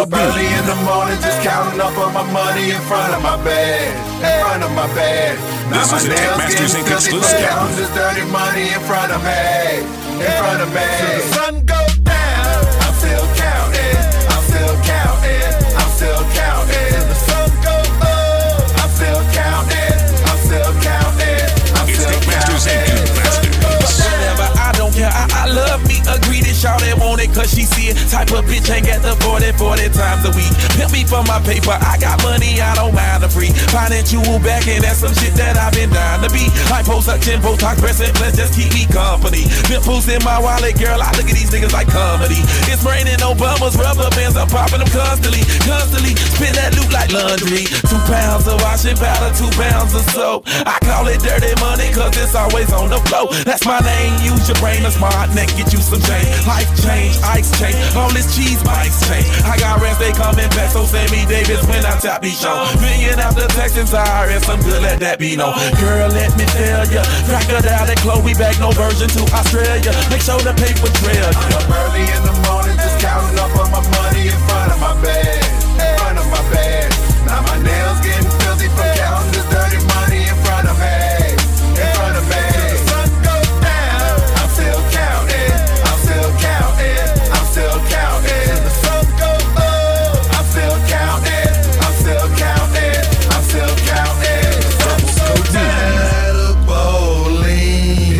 up early in the morning, just counting up on my money in front of my bed. In front of my bed. Now my nails getting filthy for counting this dirty money in front of me. In front of me. Till the sun goes down, I'm still counting. I'm still counting. I'm still counting. Till the sun goes up, I'm still counting. I'm still counting. I'm still counting. Whatever, I don't care, I love me a greedy shawty want it cause she see it. Type of bitch ain't got the 40 times a week. Pimp me for my paper, I got money, I don't mind the free. Financial backing, that's some shit that I've been dying to be. Liposuction, Botox, pressing, plus just keep me company. Pimples in my wallet, girl, I look at these niggas like comedy. It's raining Obamas, rubber bands, I'm popping them constantly. Spin that loot like laundry. 2 pounds of washing powder, 2 pounds of soap. I call it dirty money cause it's always on the flow. That's my name, use your brain, a smart neck, get you some change. Life change, ice change, all this cheese mics change. I got rest, they coming back, so Sammy Davis when I tap these show. Million after Texas IRS, I'm good, let that be known. Girl, let me tell ya, crocodile and Chloe back, no version to Australia. Make sure the paper trail. I'm up early in the morning, just counting up on my money in front of my bed. In front of my bed. Now my nails getting filthy from counting this dirty money in front of me. In front of me. Till the sun goes down, I'm still counting. I'm still counting. I'm still counting. Till the sun goes up, I'm still counting. I'm still counting. I'm still counting. Till the sun goes down. Bowling.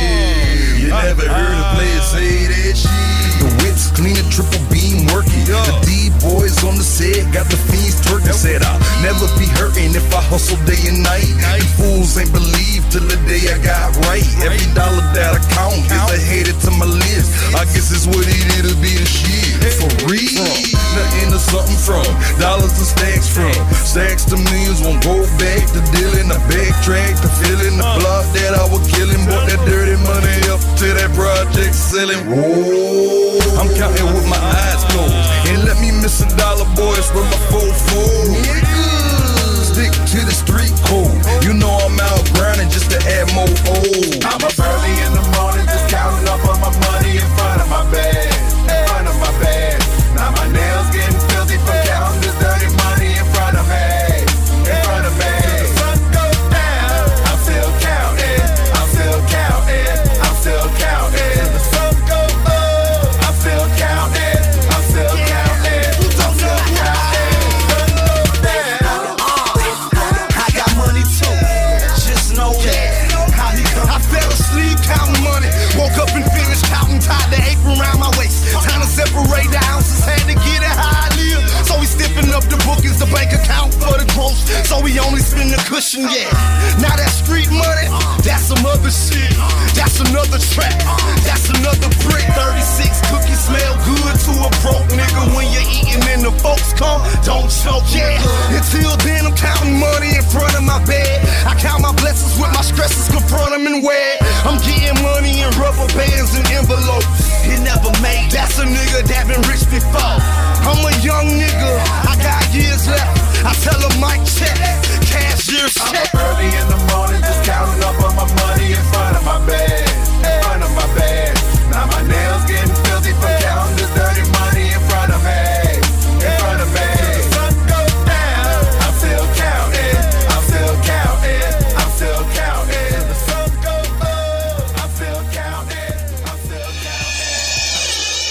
Yeah. You never heard a player say that shit. The wits clean a triple beam working. The D-boys on the set got the fiends twerking. Said I'll never be hurting if I hustle day and night. The fools ain't believe till the day I got right. Every dollar that I count is ahead to my list. I guess it's what it is to be the shit. For real, nothing to something from. Dollars to stacks from. Stacks to millions won't go back to dealing. The backtrack to filling the block that I was killing. Bought that dirty money up to that project selling. Whoa, I'm counting with my eyes closed. And let me miss $1, boys, with my 4-4. Stick to the street code. You know I'm out grinding just to add more old. I'm up early in the morning, just counting up on my money in front of my bed. In front of my bed. Now my nails getting filthy from counting this dirty money in front of me. In front of me. Till the sun goes down, I'm still counting. I'm still counting. I'm still counting. Till the sun goes up, I'm still counting. I'm still counting. I'm still counting. Sun goes down. I got money too, just know that. I fell asleep counting money, woke up and finished counting, tied the apron around my waist. Time to separate the ounces, had to get it how I live. So we stiffing up the bookings, the bank account for the gross. So we only spend the cushion, yeah. Now that street money, that's some other shit. That's another track, that's another brick. 36 cookies smell good to a broke nigga. When you're eating and the folks come, don't choke, yeah. Until then I'm counting money in front of my bed. I count my blessings with my stresses, confront them and wear. I'm getting money in rubber bands and envelopes. It never made. That's a nigga